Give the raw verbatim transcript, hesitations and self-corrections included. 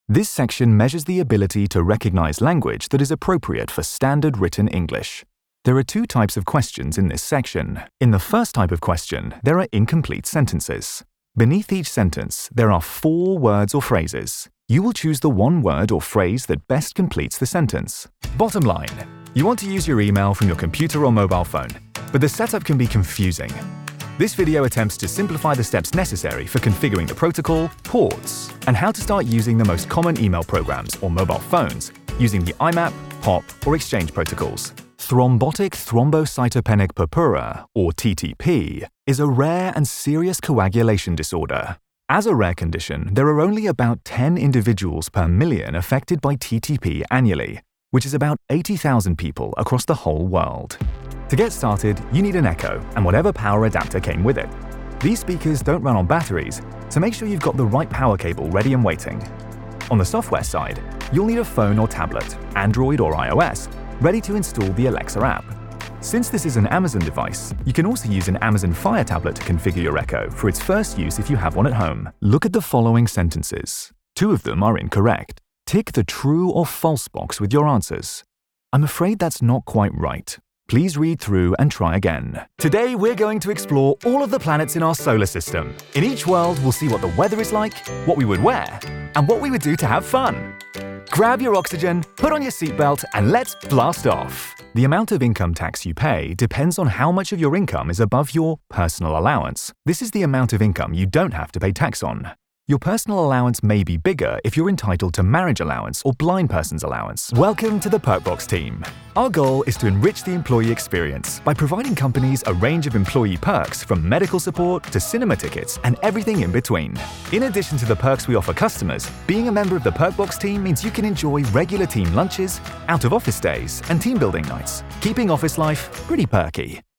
This section measures the ability to recognize language that is appropriate for standard written English. There are two types of questions in this section. In the first type of question, there are incomplete sentences. Beneath each sentence, there are four words or phrases. You will choose the one word or phrase that best completes the sentence. Bottom line, you want to use your email from your computer or mobile phone, but the setup can be confusing. This video attempts to simplify the steps necessary for configuring the protocol, ports, and how to start using the most common email programs or mobile phones using the I MAP, P O P, or Exchange protocols. Thrombotic thrombocytopenic purpura, or T T P, is a rare and serious coagulation disorder. As a rare condition, there are only about ten individuals per million affected by T T P annually, which is about eighty thousand people across the whole world. To get started, you need an Echo and whatever power adapter came with it. These speakers don't run on batteries, so make sure you've got the right power cable ready and waiting. On the software side, you'll need a phone or tablet, Android or iOS, ready to install the Alexa app. Since this is an Amazon device, you can also use an Amazon Fire tablet to configure your Echo for its first use if you have one at home. Look at the following sentences. Two of them are incorrect. Tick the true or false box with your answers. I'm afraid that's not quite right. Please read through and try again. Today, we're going to explore all of the planets in our solar system. In each world, we'll see what the weather is like, what we would wear, and what we would do to have fun. Grab your oxygen, put on your seatbelt, and let's blast off. The amount of income tax you pay depends on how much of your income is above your personal allowance. This is the amount of income you don't have to pay tax on. Your personal allowance may be bigger if you're entitled to marriage allowance or blind person's allowance. Welcome to the Perkbox team. Our goal is to enrich the employee experience by providing companies a range of employee perks from medical support to cinema tickets and everything in between. In addition to the perks we offer customers, being a member of the Perkbox team means you can enjoy regular team lunches, out-of-office days, and team building nights, keeping office life pretty perky.